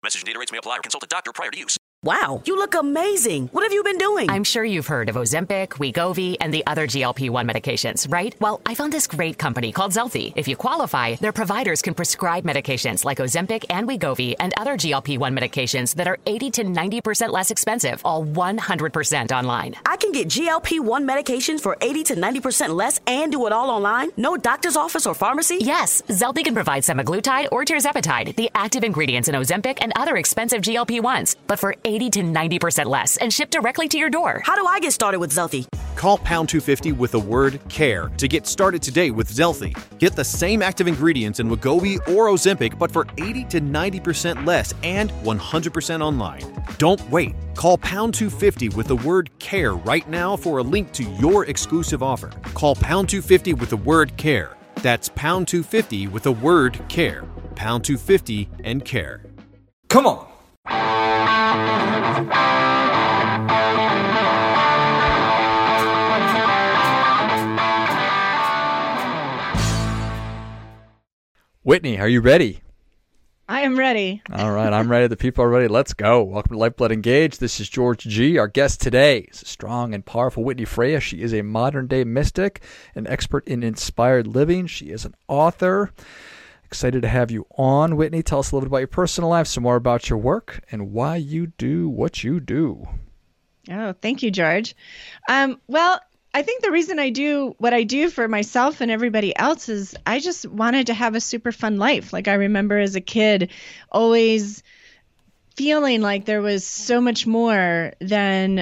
Message and data rates may apply or consult a doctor prior to use. Wow, you look amazing. What have you been doing? I'm sure you've heard of Ozempic, Wegovy, and the other GLP-1 medications, right? Well, I found this great company called Zelfie. If you qualify, their providers can prescribe medications like Ozempic and Wegovy and other GLP-1 medications that are 80 to 90% less expensive, all 100% online. I can get GLP-1 medications for 80 to 90% less and do it all online? No doctor's office or pharmacy? Yes, Zelfie can provide semaglutide or tirzepatide, the active ingredients in Ozempic and other expensive GLP-1s, but for 80 to 90% less and shipped directly to your door. How do I get started with Zelfie? Call pound 250 with the word CARE to get started today with Zelfie. Get the same active ingredients in Wegovy or Ozempic, but for 80 to 90% less and 100% online. Don't wait. Call pound 250 with the word CARE right now for a link to your exclusive offer. Call pound 250 with the word CARE. That's pound 250 with the word CARE. Pound 250 and CARE. Come on. Whitney, are you ready? I am ready. All right, I'm ready. The people are ready. Let's go. Welcome to Lifeblood Engaged. This is George G. Our guest today is a strong and powerful Whitney Freya. She is a modern-day mystic, an expert in inspired living. She is an author. Excited to have you on, Whitney. Tell us a little bit about your personal life, some more about your work, and why you do what you do. Oh, thank you, George. Well, I think the reason I do what I do for myself and everybody else is I just wanted to have a super fun life. Like I remember as a kid always feeling like there was so much more than,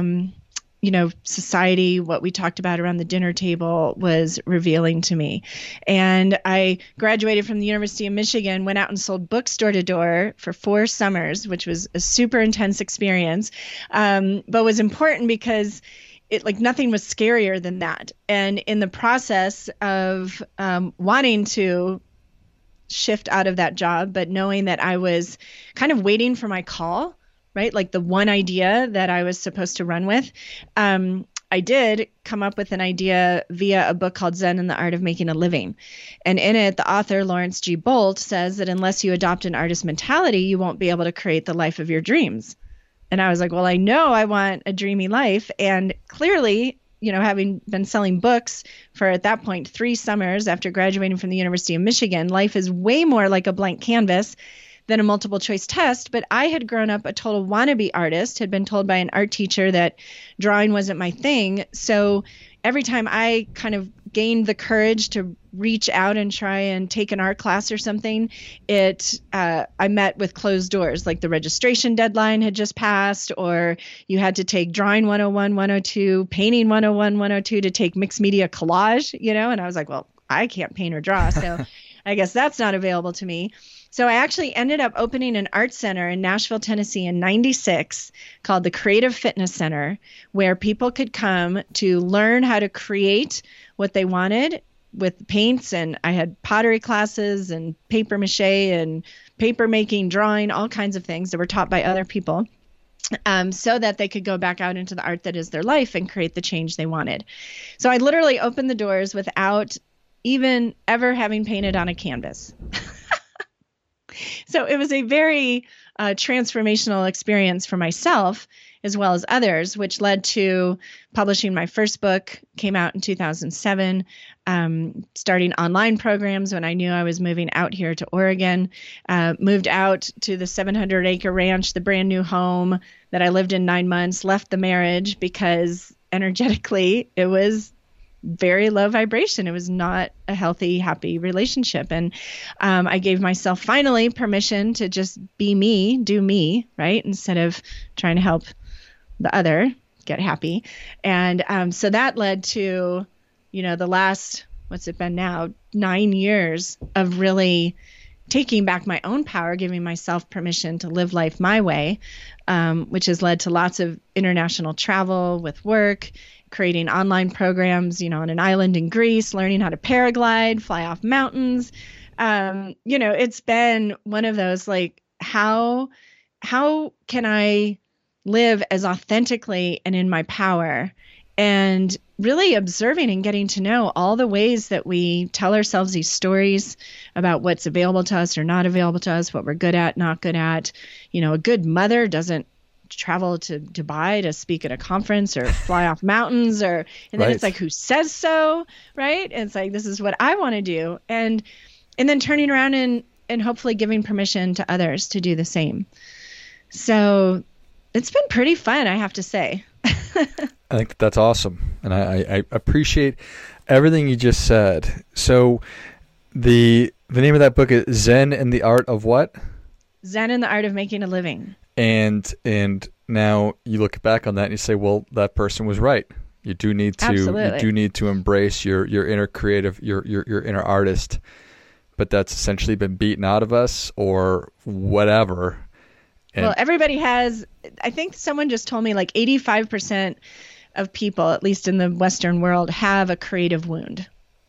society, what we talked about around the dinner table was revealing to me. And I graduated from the University of Michigan, went out and sold books door to door for 4 summers, which was a super intense experience, but was important because nothing was scarier than that. And in the process of wanting to shift out of that job, but knowing that I was kind of waiting for my call, right? Like the one idea that I was supposed to run with, I did come up with an idea via a book called Zen and the Art of Making a Living. And in it, the author, Lawrence G. Bolt, says that unless you adopt an artist mentality, you won't be able to create the life of your dreams. And I was like, well, I know I want a dreamy life. And clearly, having been selling books for, at that point, 3 summers after graduating from the University of Michigan, life is way more like a blank canvas than a multiple choice test. But I had grown up a total wannabe artist, had been told by an art teacher that drawing wasn't my thing. So every time I kind of gained the courage to reach out and try and take an art class or something, I met with closed doors, like the registration deadline had just passed, or you had to take drawing 101, 102, painting 101, 102 to take mixed media collage, and I was like, well, I can't paint or draw, so I guess that's not available to me. So I actually ended up opening an art center in Nashville, Tennessee in '96 called the Creative Fitness Center, where people could come to learn how to create what they wanted with paints. And I had pottery classes and paper mache and paper making, drawing, all kinds of things that were taught by other people, so that they could go back out into the art that is their life and create the change they wanted. So I literally opened the doors without even ever having painted on a canvas. So it was a very transformational experience for myself as well as others, which led to publishing my first book, came out in 2007, starting online programs when I knew I was moving out here to Oregon, moved out to the 700-acre ranch, the brand new home that I lived in 9 months, left the marriage because energetically it was very low vibration. It was not a healthy, happy relationship. And I gave myself finally permission to just be me, do me, right? Instead of trying to help the other get happy. And so that led to, the last, what's it been now, 9 years of really taking back my own power, giving myself permission to live life my way, which has led to lots of international travel with work, creating online programs, on an island in Greece, learning how to paraglide, fly off mountains. It's been one of those, like, how can I live as authentically and in my power and really observing and getting to know all the ways that we tell ourselves these stories about what's available to us or not available to us, what we're good at, not good at. A good mother doesn't travel to Dubai to speak at a conference or fly off mountains and then Right. It's like, who says so, right? And it's like, this is what I want to do. And then turning around and hopefully giving permission to others to do the same. So it's been pretty fun, I have to say. I think that's awesome, and I appreciate everything you just said. So the name of that book is Zen and the Art of what? Zen and the Art of Making a Living. And now you look back on that and you say, well, that person was right. You do need to embrace your inner creative, your inner artist, but that's essentially been beaten out of us or whatever. Well, everybody has. I think someone just told me like 85% of people, at least in the Western world, have a creative wound.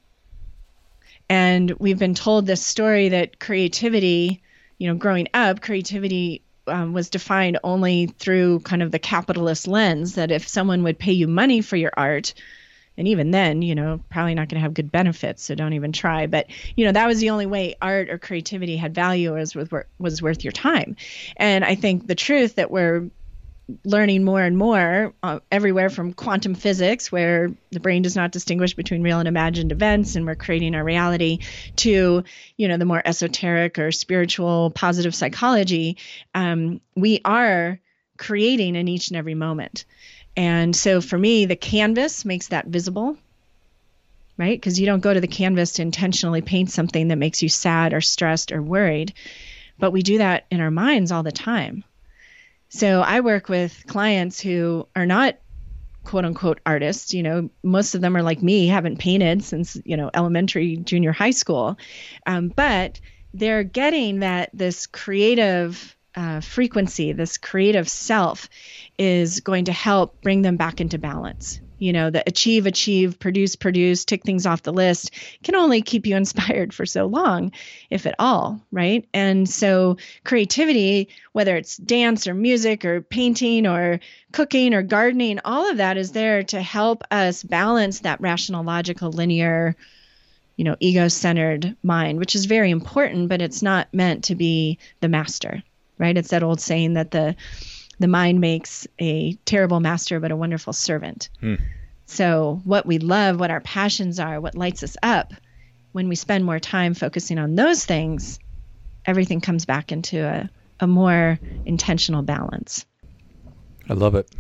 And we've been told this story that creativity, growing up, creativity was defined only through kind of the capitalist lens, that if someone would pay you money for your art, and even then, probably not going to have good benefits, so don't even try. But, that was the only way art or creativity had value, was worth your time. And I think the truth that we're learning more and more everywhere from quantum physics, where the brain does not distinguish between real and imagined events, and we're creating our reality, to, the more esoteric or spiritual positive psychology, we are creating in each and every moment. And so for me, the canvas makes that visible, right? Because you don't go to the canvas to intentionally paint something that makes you sad or stressed or worried, but we do that in our minds all the time. So I work with clients who are not quote unquote artists. Most of them are like me, haven't painted since, elementary, junior high school. But they're getting that this creative frequency, this creative self is going to help bring them back into balance. The achieve, produce, tick things off the list can only keep you inspired for so long, if at all, right? And so creativity, whether it's dance or music or painting or cooking or gardening, all of that is there to help us balance that rational, logical, linear, ego-centered mind, which is very important, but it's not meant to be the master, right? It's that old saying that the mind makes a terrible master, but a wonderful servant. So what we love, what our passions are, what lights us up, when we spend more time focusing on those things, everything comes back into a more intentional balance. I love it.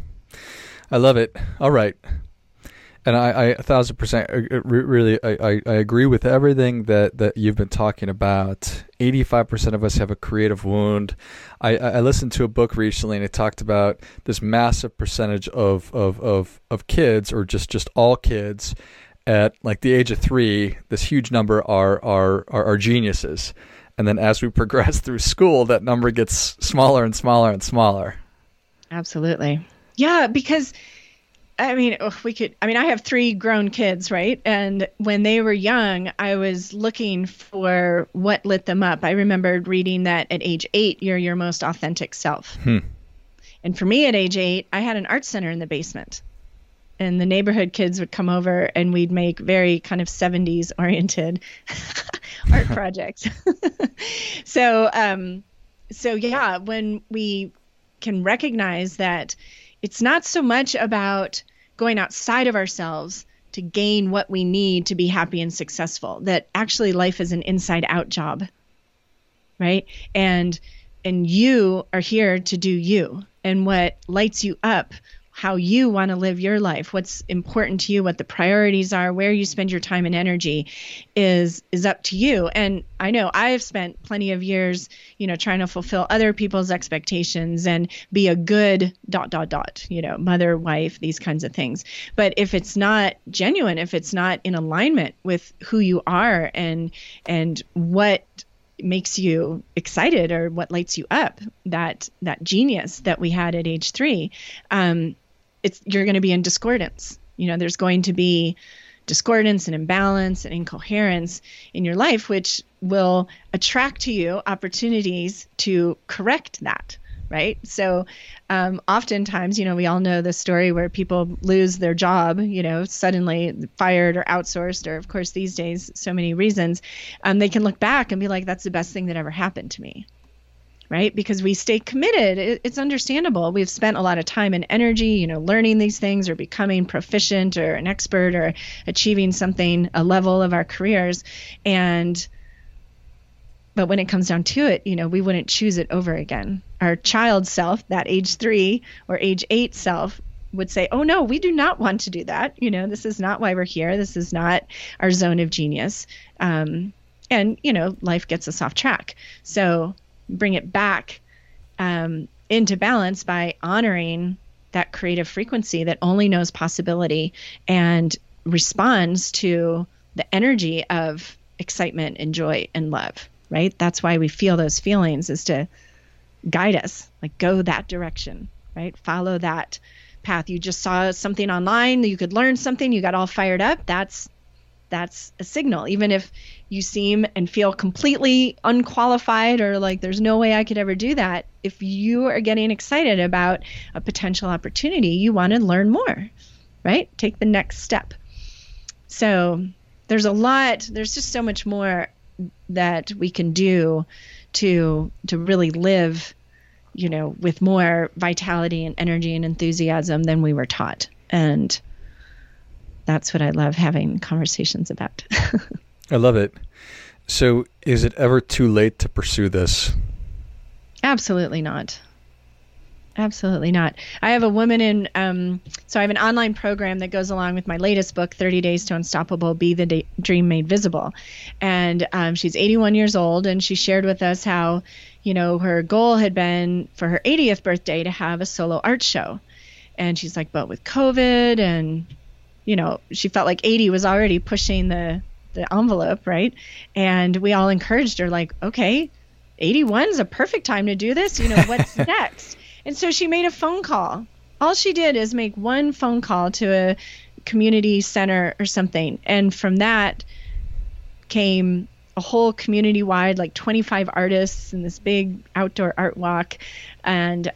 All right. And I 1,000% really, I agree with everything that you've been talking about. 85% of us have a creative wound. I listened to a book recently, and it talked about this massive percentage of kids, or just all kids, at like the age of 3. This huge number are geniuses, and then as we progress through school, that number gets smaller and smaller and smaller. Absolutely, yeah, because. I have 3 grown kids, right? And when they were young, I was looking for what lit them up. I remembered reading that at age 8, you're your most authentic self. And for me at age 8, I had an art center in the basement. And the neighborhood kids would come over and we'd make very kind of 70s oriented art projects. So yeah, when we can recognize that it's not so much about going outside of ourselves to gain what we need to be happy and successful, that actually life is an inside out job, right? And you are here to do you, and what lights you up, how you want to live your life, what's important to you, what the priorities are, where you spend your time and energy is up to you. And I know I've spent plenty of years, trying to fulfill other people's expectations and be a good ... mother, wife, these kinds of things. But if it's not genuine, if it's not in alignment with who you are and what makes you excited or what lights you up, that genius that we had at age 3, you're going to be in discordance. There's going to be discordance and imbalance and incoherence in your life, which will attract to you opportunities to correct that, right? So oftentimes, we all know the story where people lose their job, suddenly fired or outsourced, or of course these days, so many reasons. They can look back and be like, that's the best thing that ever happened to me, right? Because we stay committed. It's understandable. We've spent a lot of time and energy, learning these things or becoming proficient or an expert or achieving something, a level of our careers. But when it comes down to it, we wouldn't choose it over again. Our child self, that age 3 or age 8 self, would say, oh no, we do not want to do that. This is not why we're here. This is not our zone of genius. And life gets us off track. So bring it back into balance by honoring that creative frequency that only knows possibility and responds to the energy of excitement and joy and love, right? That's why we feel those feelings, is to guide us, like go that direction, right? Follow that path. You just saw something online, you could learn something, you got all fired up. That's a signal. Even if you seem and feel completely unqualified or like there's no way I could ever do that, if you are getting excited about a potential opportunity, you want to learn more, right? Take the next step. So there's just so much more that we can do to really live, with more vitality and energy and enthusiasm than we were taught. And that's what I love having conversations about. I love it. So is it ever too late to pursue this? Absolutely not. Absolutely not. I have a woman so I have an online program that goes along with my latest book, 30 Days to Unstoppable, Be the Dream Made Visible. And she's 81 years old, and she shared with us how, her goal had been for her 80th birthday to have a solo art show. And she's like, but with COVID and, she felt like 80 was already pushing the envelope, right? And we all encouraged her, like, okay, 81 is a perfect time to do this. What's next? And so she made a phone call. All she did is make one phone call to a community center or something. And from that came a whole community-wide, like 25 artists in this big outdoor art walk. And,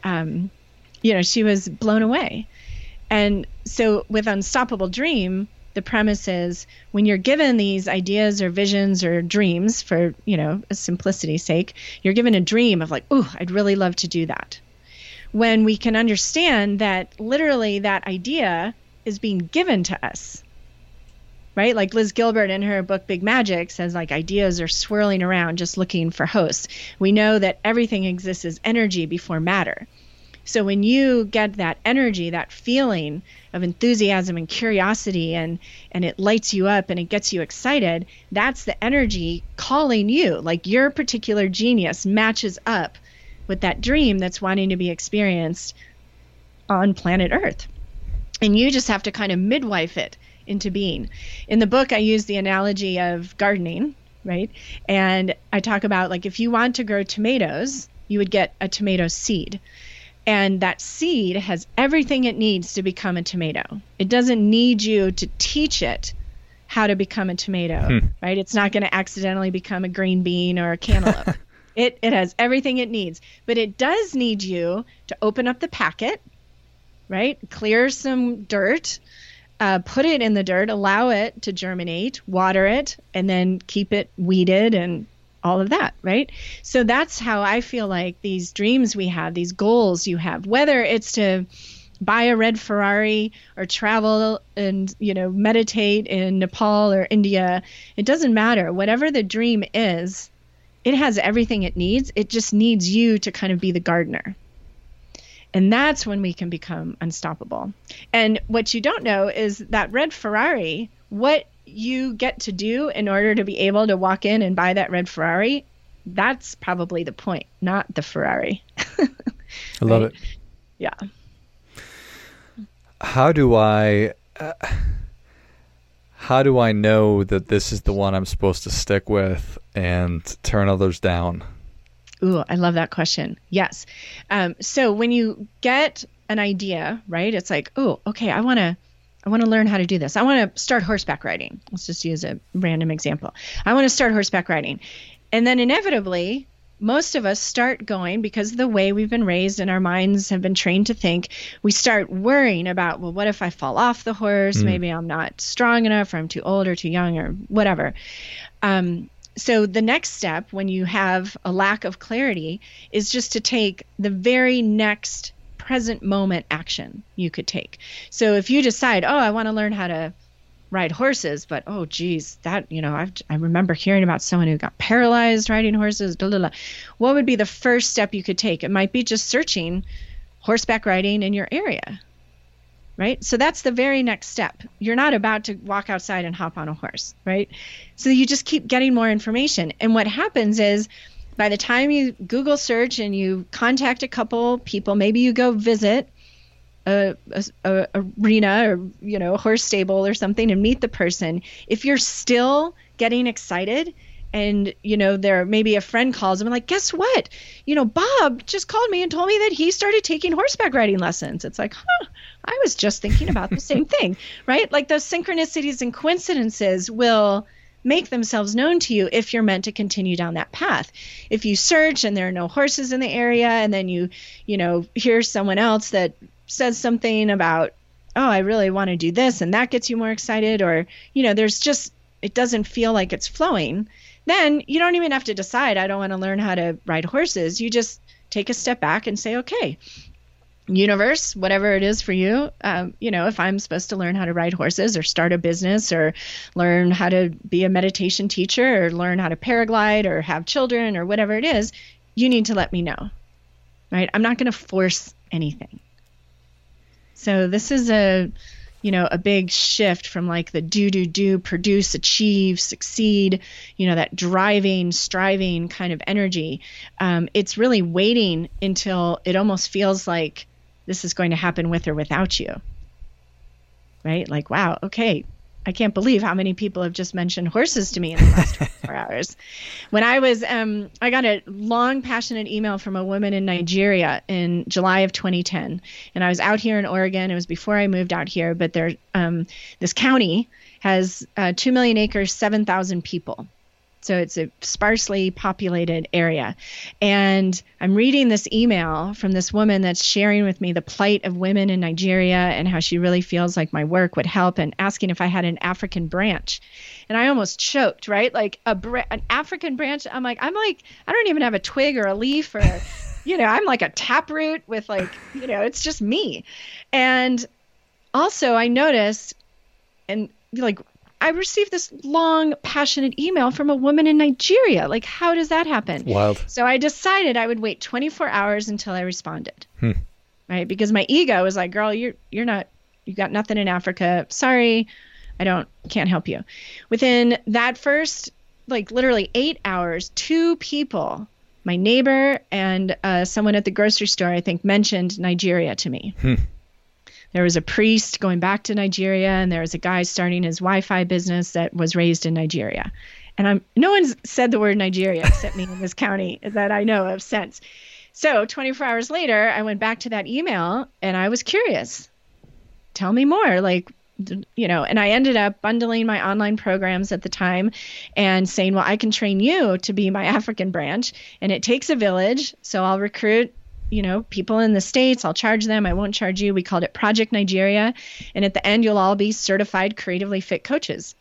she was blown away. And so with Unstoppable Dream, the premise is when you're given these ideas or visions or dreams for, a simplicity's sake, you're given a dream of like, oh, I'd really love to do that. When we can understand that literally that idea is being given to us, right? Like Liz Gilbert in her book, Big Magic, says like ideas are swirling around just looking for hosts. We know that everything exists as energy before matter. So when you get that energy, that feeling of enthusiasm and curiosity, and it lights you up and it gets you excited, that's the energy calling you. Like your particular genius matches up with that dream that's wanting to be experienced on planet Earth. And you just have to kind of midwife it into being. In the book, I use the analogy of gardening, right? And I talk about like if you want to grow tomatoes, you would get a tomato seed. And that seed has everything it needs to become a tomato. It doesn't need you to teach it how to become a tomato, right? It's not going to accidentally become a green bean or a cantaloupe. It has everything it needs, but it does need you to open up the packet, right? Clear some dirt, put it in the dirt, allow it to germinate, water it, and then keep it weeded and all of that, right? So that's how I feel like these dreams we have, these goals you have, whether it's to buy a red Ferrari or travel and, meditate in Nepal or India, it doesn't matter. Whatever the dream is, it has everything it needs. It just needs you to kind of be the gardener. And that's when we can become unstoppable. And what you don't know is that red Ferrari, what you get to do in order to be able to walk in and buy that red Ferrari, that's probably the point, not the Ferrari. I love it. Yeah. How do I know that this is the one I'm supposed to stick with and turn others down? Ooh, I love that question. Yes. So when you get an idea, right, it's like, oh, okay, I want to learn how to do this. I want to start horseback riding. Let's just use a random example. I want to start horseback riding. And then inevitably most of us start going, because of the way we've been raised and our minds have been trained to think, we start worrying about, well, what if I fall off the horse? Maybe I'm not strong enough, or I'm too old or too young or whatever. So the next step when you have a lack of clarity is just to take the very next present moment action you could take. So if you decide, oh, I want to learn how to ride horses, but oh geez, that, I remember hearing about someone who got paralyzed riding horses, blah, blah, blah. What would be the first step you could take? It might be just searching horseback riding in your area, right? So that's the very next step. You're not about to walk outside and hop on a horse, right? So you just keep getting more information. And what happens is, by the time you Google search and you contact a couple people, maybe you go visit a arena or, a horse stable or something and meet the person. If you're still getting excited and, there maybe a friend calls them and like, guess what? Bob just called me and told me that he started taking horseback riding lessons. It's like, I was just thinking about the same thing, right? Like those synchronicities and coincidences will make themselves known to you if you're meant to continue down that path. If you search and there are no horses in the area, and then you hear someone else that says something about, oh, I really want to do this, and that gets you more excited, or, there's just, it doesn't feel like it's flowing, then you don't even have to decide, I don't want to learn how to ride horses. You just take a step back and say, okay, universe, whatever it is for you, if I'm supposed to learn how to ride horses or start a business or learn how to be a meditation teacher or learn how to paraglide or have children or whatever it is, you need to let me know, right? I'm not going to force anything. So this is a big shift from like the do, produce, achieve, succeed, that driving, striving kind of energy. It's really waiting until it almost feels like this is going to happen with or without you, right? Like, wow, okay, I can't believe how many people have just mentioned horses to me in the last 24 hours. When I was, I got a long, passionate email from a woman in Nigeria in July of 2010. And I was out here in Oregon. It was before I moved out here, but this county has 2 million acres, 7,000 people. So it's a sparsely populated area. And I'm reading this email from this woman that's sharing with me the plight of women in Nigeria and how she really feels like my work would help, and asking if I had an African branch. And I almost choked, right? Like an African branch. I'm like, I don't even have a twig or a leaf or, I'm like a taproot with like, it's just me. And also I noticed, and like, I received this long, passionate email from a woman in Nigeria. Like, how does that happen? Wild. So I decided I would wait 24 hours until I responded, right? Because my ego was like, girl, you got nothing in Africa. Sorry, can't help you. Within that first, like literally 8 hours, 2 people, my neighbor and someone at the grocery store, I think, mentioned Nigeria to me. There was a priest going back to Nigeria, and there was a guy starting his Wi-Fi business that was raised in Nigeria. And no one's said the word Nigeria except me in this county that I know of since. So 24 hours later, I went back to that email and I was curious. Tell me more. Like, and I ended up bundling my online programs at the time and saying, well, I can train you to be my African branch, and it takes a village. So I'll recruit people in the States. I'll charge them. I won't charge you. We called it Project Nigeria. And at the end, you'll all be certified creatively fit coaches.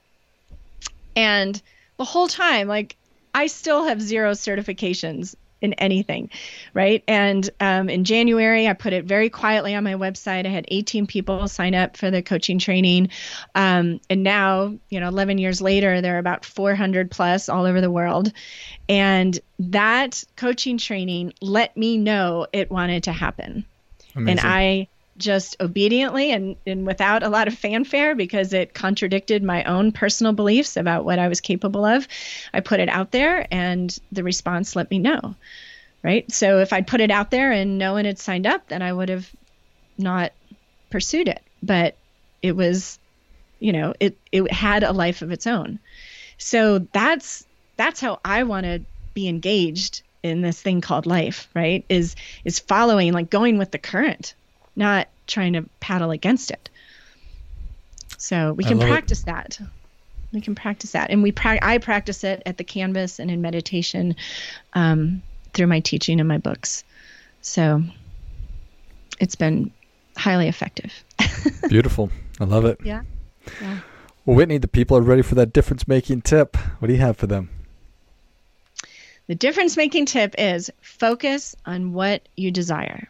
And the whole time, like, I still have 0 certifications in anything, right? And in January, I put it very quietly on my website. I had 18 people sign up for the coaching training. And now, 11 years later, there are about 400 plus all over the world. And that coaching training let me know it wanted to happen. Amazing. And I just obediently and without a lot of fanfare, because it contradicted my own personal beliefs about what I was capable of, I put it out there and the response let me know, right? So if I'd put it out there and no one had signed up, then I would have not pursued it. But it was, it had a life of its own. So that's how I want to be engaged in this thing called life, right? Is following, like going with the current, not trying to paddle against it. So we can practice that. We can practice that. And I practice it at the Canvas and in meditation through my teaching and my books. So it's been highly effective. Beautiful. I love it. Yeah. Well, Whitney, the people are ready for that difference-making tip. What do you have for them? The difference-making tip is focus on what you desire.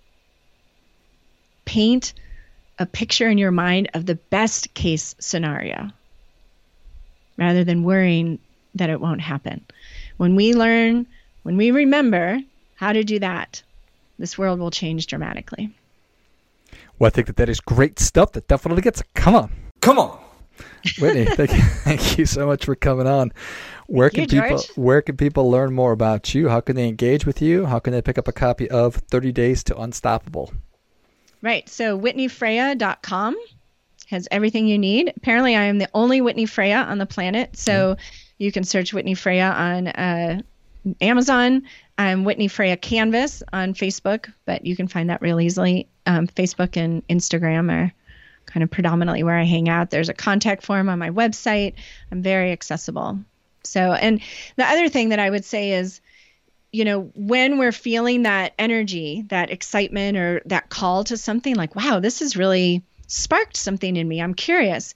Paint a picture in your mind of the best case scenario rather than worrying that it won't happen. When we remember how to do that, this world will change dramatically. Well, I think that is great stuff. That definitely gets it. Come on. Whitney, thank you so much for coming on. Where can people learn more about you? How can they engage with you? How can they pick up a copy of 30 Days to Unstoppable? Right. So WhitneyFreya.com has everything you need. Apparently, I am the only Whitney Freya on the planet. So you can search Whitney Freya on Amazon. I'm Whitney Freya Canvas on Facebook, but you can find that real easily. Facebook and Instagram are kind of predominantly where I hang out. There's a contact form on my website. I'm very accessible. So, and the other thing that I would say is, when we're feeling that energy, that excitement, or that call to something like, wow, this has really sparked something in me, I'm curious.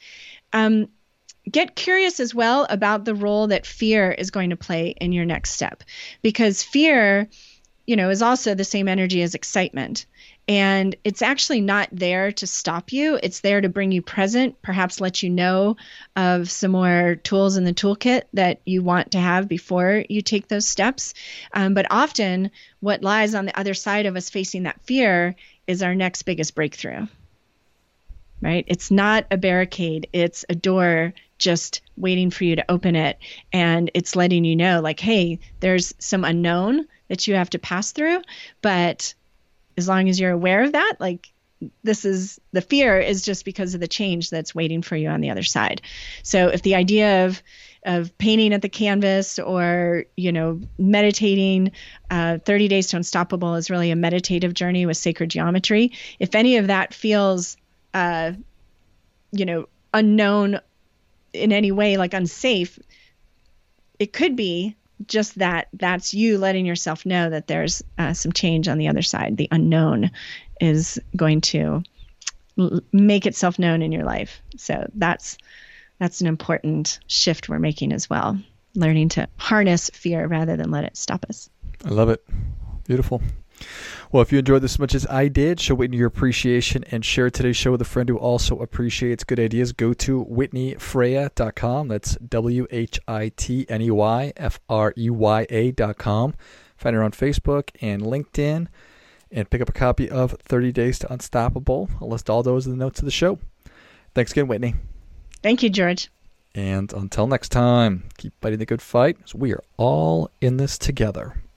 Get curious as well about the role that fear is going to play in your next step, because fear, is also the same energy as excitement. And it's actually not there to stop you. It's there to bring you present, perhaps let you know of some more tools in the toolkit that you want to have before you take those steps. But often what lies on the other side of us facing that fear is our next biggest breakthrough, right? It's not a barricade. It's a door just waiting for you to open it. And it's letting you know, like, hey, there's some unknown that you have to pass through, but as long as you're aware of that, like, the fear is just because of the change that's waiting for you on the other side. So if the idea of painting at the canvas or, meditating, 30 Days to Unstoppable is really a meditative journey with sacred geometry. If any of that feels, unknown in any way, like unsafe, it could be just that's you letting yourself know that there's some change on the other side. The unknown is going to make itself known in your life. So that's an important shift we're making as well, learning to harness fear rather than let it stop us. I love it. Beautiful. Well, if you enjoyed this as much as I did, show Whitney your appreciation and share today's show with a friend who also appreciates good ideas. Go to WhitneyFreya.com. That's WhitneyFreya.com. Find her on Facebook and LinkedIn and pick up a copy of 30 Days to Unstoppable. I'll list all those in the notes of the show. Thanks again, Whitney. Thank you, George. And until next time, keep fighting the good fight, as we are all in this together.